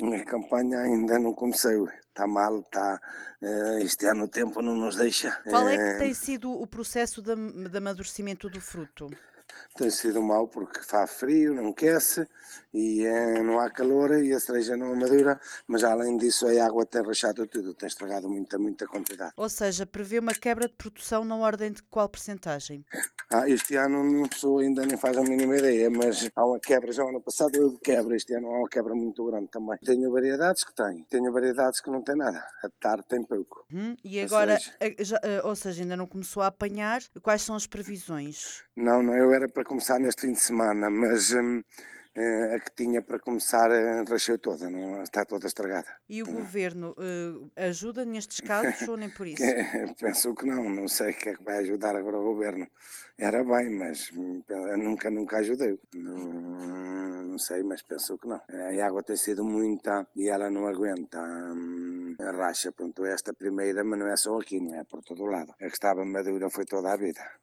A campanha ainda não comecei, está mal, este ano o tempo não nos deixa. Qual é que tem sido o processo de amadurecimento do fruto? Tem sido mau porque faz frio, não aquece e não há calor e a cereja não madura, mas além disso a água tem rachado tudo, tem estragado muita quantidade. Ou seja, prevê uma quebra de produção na ordem de qual percentagem? Este ano não sou, ainda nem faz a mínima ideia, mas há uma quebra, já o ano passado houve quebra, este ano há uma quebra muito grande também. Tenho variedades que têm, tenho variedades que não têm nada, a tarde tem pouco. E A agora, cereja. ou seja, ainda não começou a apanhar. Quais são as previsões? Não, não, eu era para começar neste fim de semana, mas a que tinha para começar rachou toda, não, está toda estragada. E o governo ajuda nestes casos ou nem por isso? Penso que não sei o que é que vai ajudar agora o governo. Era bem, mas nunca ajudei. Não sei, mas penso que não. A água tem sido muita e ela não aguenta. A racha, pronto, esta primeira, mas não é só aqui, não é por todo lado. A que estava madura foi toda a vida.